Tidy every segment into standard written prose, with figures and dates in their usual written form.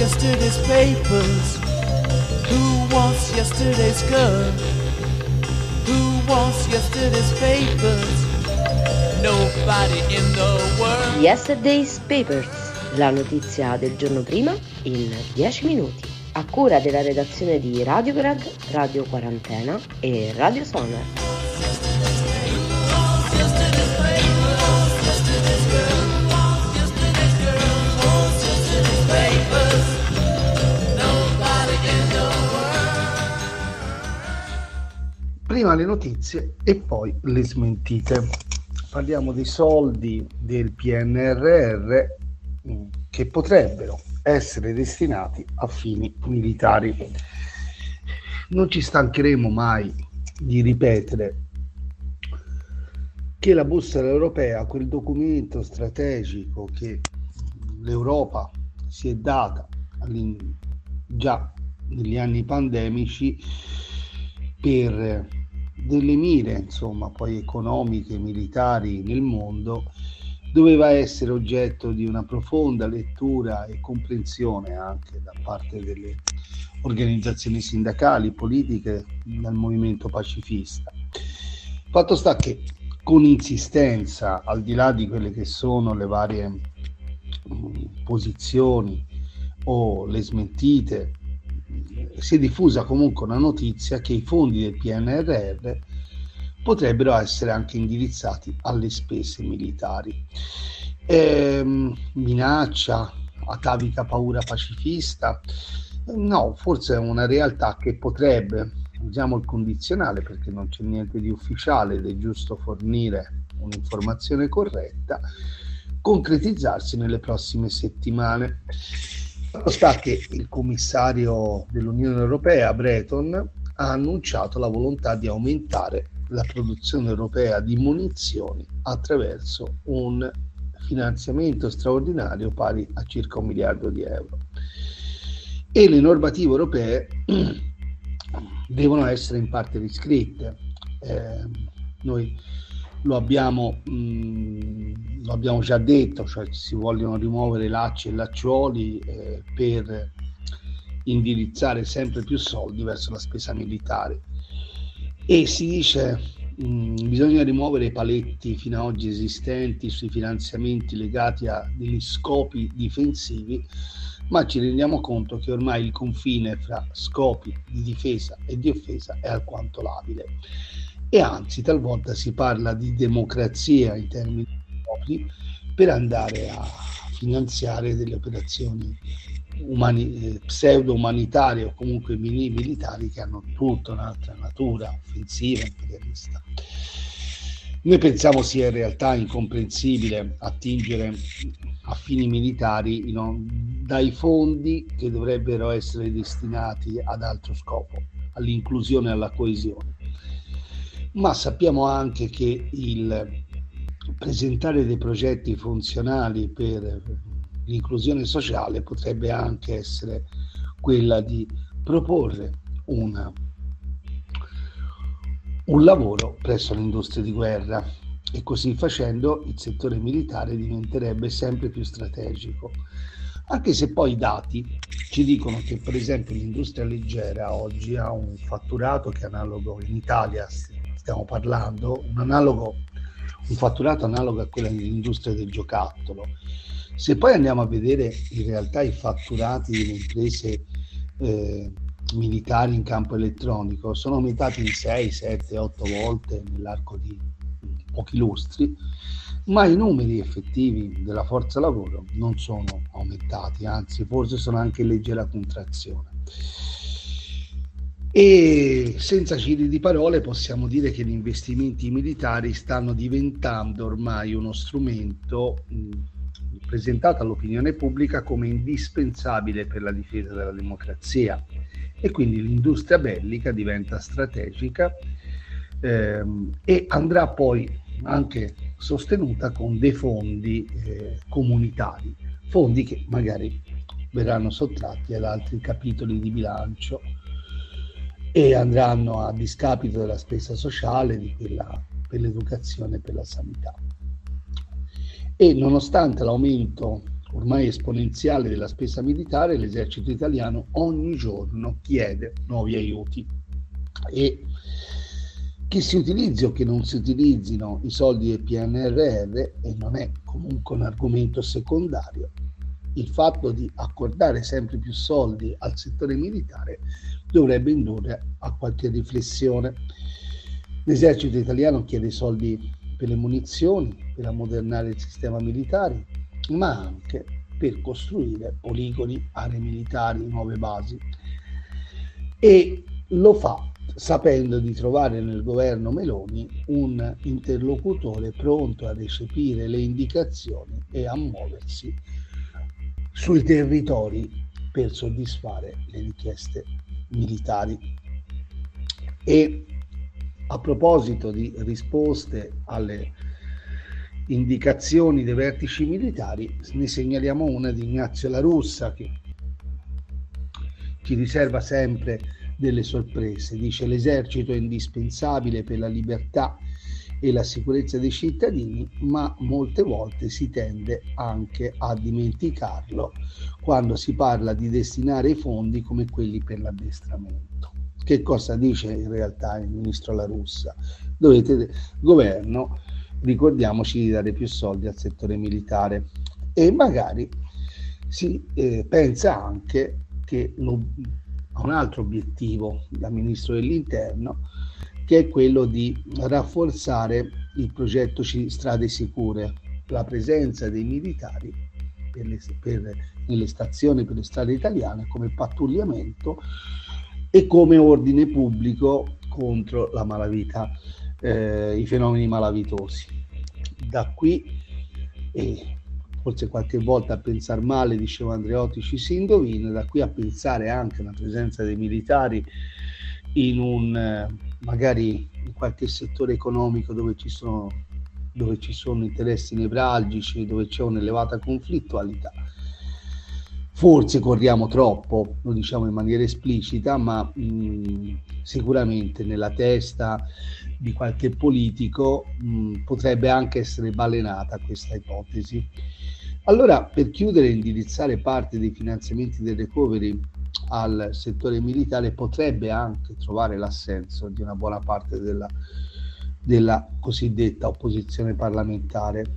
yesterday's papers? Who wants yesterday's girl? Who wants yesterday's papers? Nobody in the world. Yesterday's Papers, la notizia del giorno prima in 10 minuti. A cura della redazione di Radio Grad, Radio Quarantena e Radio Sonar. Prima le notizie e poi le smentite. Parliamo dei soldi del PNRR che potrebbero essere destinati a fini militari. Non ci stancheremo mai di ripetere che la bussola europea, quel documento strategico che l'Europa si è data già negli anni pandemici per delle mire, insomma, poi economiche, militari nel mondo, doveva essere oggetto di una profonda lettura e comprensione anche da parte delle organizzazioni sindacali, politiche, dal movimento pacifista. Fatto sta che con insistenza, al di là di quelle che sono le varie posizioni o le smentite, si è diffusa comunque una notizia che i fondi del PNRR potrebbero essere anche indirizzati alle spese militari. Minaccia, atavica paura pacifista? No, forse è una realtà che potrebbe, usiamo il condizionale perché non c'è niente di ufficiale ed è giusto fornire un'informazione corretta, concretizzarsi nelle prossime settimane. Sta che il commissario dell'Unione Europea, Breton, ha annunciato la volontà di aumentare la produzione europea di munizioni attraverso un finanziamento straordinario pari a circa 1 miliardo di euro. E le normative europee devono essere in parte riscritte. Noi lo abbiamo già detto, cioè si vogliono rimuovere lacci e lacciuoli per indirizzare sempre più soldi verso la spesa militare. E si dice bisogna rimuovere i paletti fino ad oggi esistenti sui finanziamenti legati a degli scopi difensivi, ma ci rendiamo conto che ormai il confine fra scopi di difesa e di offesa è alquanto labile. E anzi talvolta si parla di democrazia in termini propri per andare a finanziare delle operazioni pseudo-umanitarie o comunque militari che hanno tutta un'altra natura offensiva, imperialista. Noi pensiamo sia in realtà incomprensibile attingere a fini militari dai fondi che dovrebbero essere destinati ad altro scopo, all'inclusione e alla coesione. Ma sappiamo anche che il presentare dei progetti funzionali per l'inclusione sociale potrebbe anche essere quella di proporre un lavoro presso l'industria di guerra, e così facendo il settore militare diventerebbe sempre più strategico. Anche se poi i dati ci dicono che per esempio l'industria leggera oggi ha un fatturato che è analogo in Italia, stiamo parlando, un fatturato analogo a quello dell'industria del giocattolo. Se poi andiamo a vedere in realtà i fatturati delle imprese militari in campo elettronico, sono aumentati di 6, 7, 8 volte nell'arco di pochi lustri, ma i numeri effettivi della forza lavoro non sono aumentati, anzi forse sono anche in leggera contrazione. E senza giri di parole possiamo dire che gli investimenti militari stanno diventando ormai uno strumento presentato all'opinione pubblica come indispensabile per la difesa della democrazia, e quindi l'industria bellica diventa strategica e andrà poi anche sostenuta con dei fondi comunitari, fondi che magari verranno sottratti ad altri capitoli di bilancio e andranno a discapito della spesa sociale, di quella per l'educazione e per la sanità. E nonostante l'aumento ormai esponenziale della spesa militare, l'esercito italiano ogni giorno chiede nuovi aiuti, e che si utilizzi o che non si utilizzino i soldi del PNRR, e non è comunque un argomento secondario, il fatto di accordare sempre più soldi al settore militare dovrebbe indurre a qualche riflessione. L'esercito italiano chiede soldi per le munizioni, per ammodernare il sistema militare, ma anche per costruire poligoni, aree militari, nuove basi, e lo fa sapendo di trovare nel governo Meloni un interlocutore pronto a recepire le indicazioni e a muoversi sui territori per soddisfare le richieste militari. E a proposito di risposte alle indicazioni dei vertici militari, ne segnaliamo una di Ignazio La Russa, che ci riserva sempre delle sorprese. Dice: l'esercito è indispensabile per la libertà e la sicurezza dei cittadini, ma molte volte si tende anche a dimenticarlo quando si parla di destinare i fondi come quelli per l'addestramento. Che cosa dice in realtà il ministro La Russa? Governo, ricordiamoci di dare più soldi al settore militare, e magari si pensa anche che ha un altro obiettivo da ministro dell'interno, che è quello di rafforzare il progetto Strade Sicure, la presenza dei militari nelle stazioni per le strade italiane come pattugliamento e come ordine pubblico contro la malavita, i fenomeni malavitosi. Da qui, e forse qualche volta a pensare male, diceva Andreotti, ci si indovina, da qui a pensare anche una presenza dei militari magari in qualche settore economico dove ci sono interessi nevralgici, dove c'è un'elevata conflittualità. Forse corriamo troppo, lo diciamo in maniera esplicita, ma sicuramente nella testa di qualche politico potrebbe anche essere balenata questa ipotesi. Allora, per chiudere e indirizzare parte dei finanziamenti del recovery al settore militare, potrebbe anche trovare l'assenso di una buona parte della cosiddetta opposizione parlamentare,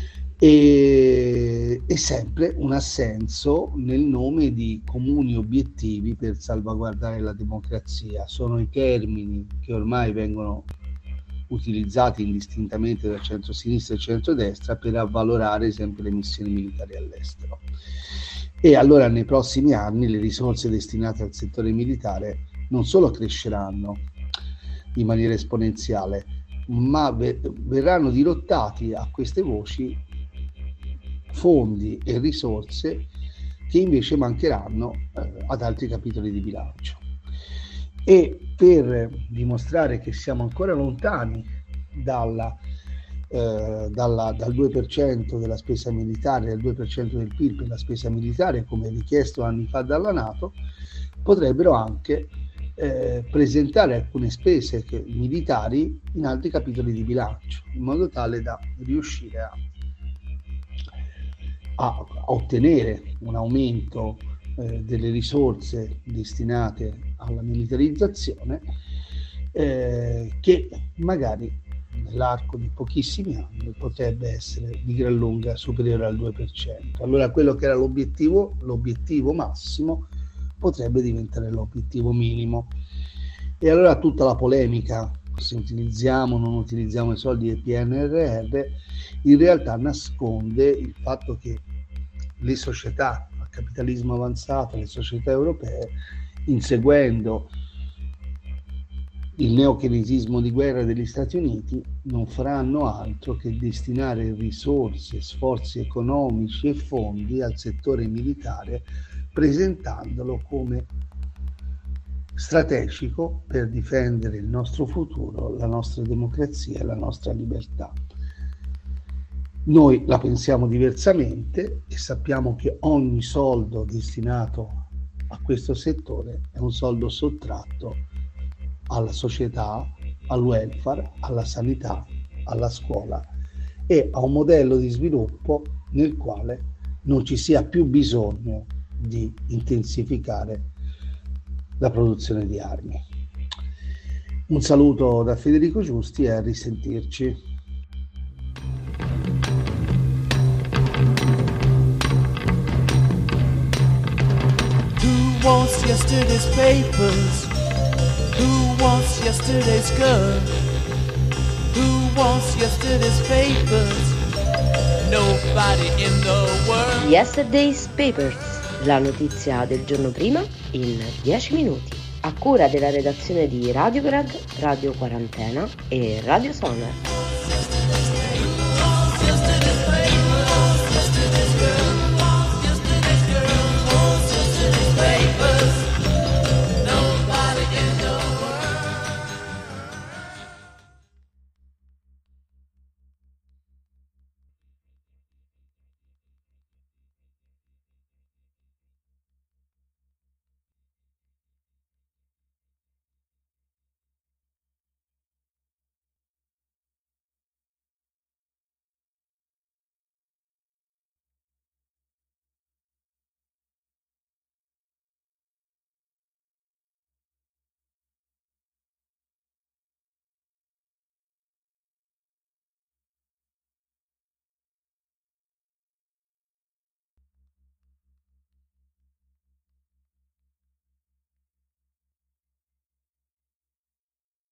e sempre un assenso nel nome di comuni obiettivi per salvaguardare la democrazia. Sono i termini che ormai vengono utilizzati indistintamente da centrosinistra e centrodestra per avvalorare sempre le missioni militari all'estero. E allora nei prossimi anni le risorse destinate al settore militare non solo cresceranno in maniera esponenziale, ma verranno dirottati a queste voci fondi e risorse che invece mancheranno ad altri capitoli di bilancio. E per dimostrare che siamo ancora lontani dal 2% della spesa militare, dal 2% del PIL per la spesa militare, come richiesto anni fa dalla NATO, potrebbero anche presentare alcune spese militari in altri capitoli di bilancio, in modo tale da riuscire a ottenere un aumento delle risorse destinate alla militarizzazione, che magari nell'arco di pochissimi anni potrebbe essere di gran lunga superiore al 2%. Allora quello che era l'obiettivo massimo potrebbe diventare l'obiettivo minimo. E allora tutta la polemica, se utilizziamo o non utilizziamo i soldi del PNRR, in realtà nasconde il fatto che le società a capitalismo avanzato, le società europee, inseguendo il neokeynesiismo di guerra degli Stati Uniti, non faranno altro che destinare risorse, sforzi economici e fondi al settore militare, presentandolo come strategico per difendere il nostro futuro, la nostra democrazia e la nostra libertà. Noi la pensiamo diversamente e sappiamo che ogni soldo destinato a questo settore è un soldo sottratto alla società, al welfare, alla sanità, alla scuola e a un modello di sviluppo nel quale non ci sia più bisogno di intensificare la produzione di armi. Un saluto da Federico Giusti e a risentirci. Who wants yesterday's papers? Who wants yesterday's girl? Who wants yesterday's papers? Nobody in the world. Yesterday's Papers, la notizia del giorno prima in 10 minuti. A cura della redazione di Radio Grad, Radio Quarantena e Radio Sonar.